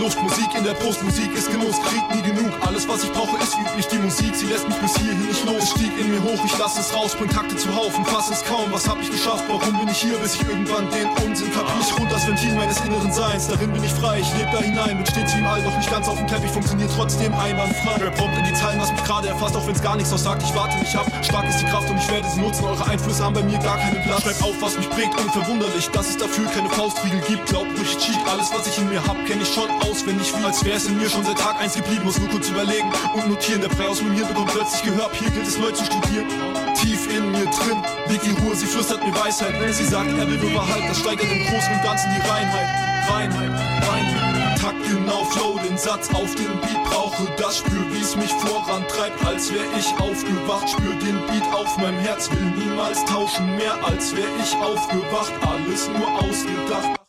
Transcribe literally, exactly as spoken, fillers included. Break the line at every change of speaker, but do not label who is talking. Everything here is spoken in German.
Luft, Musik in der Brust, Musik ist Genuss, Krieg nie genug. Alles was ich brauche ist wie üblich die Musik, sie lässt mich bis hierhin nicht los. Es stieg in mir hoch, ich lass es raus, bring Takte zu Haufen, fass es kaum. Was hab ich geschafft, warum bin ich hier, bis ich irgendwann den Unsinn kapier? Ich rund das Ventil meines inneren Seins, darin bin ich frei, ich leb da hinein. Bin stets wie im All, doch nicht ganz auf dem Teppich, funktioniert trotzdem einwandfrei. Rap prompt in die Zeilen, was mich gerade erfasst, auch wenn's gar nichts aussagt. Ich warte nicht ab, stark ist die Kraft und ich werde sie nutzen. Eure Einflüsse haben bei mir gar keinen Platz. Schreib auf, was mich prägt, unverwunderlich, dass es dafür keine Faustregel gibt. Glaubt ruhig, ich cheat, alles was ich in mir hab, kenn ich schon auswendig, wie als wär's in mir schon seit Tag eins geblieben. Muss nur kurz überlegen und notieren, der Brei aus meinem Hirn bekommt plötzlich Gehör. Hier gilt es neu zu studieren. Tief in mir drin liegt die Ruhe, sie flüstert mir Weisheit. Sie sagt, er will nur Wahrheit, das steigert im Großen und Ganzen die Reinheit. Reinheit, Reinheit. Takt genau, Flow, den Satz auf den Beat, brauche das, spür wie's mich vorantreibt, als wär ich aufgewacht. Spür den Beat auf meinem Herz, will niemals tauschen, mehr als wär ich aufgewacht. Alles nur ausgedacht.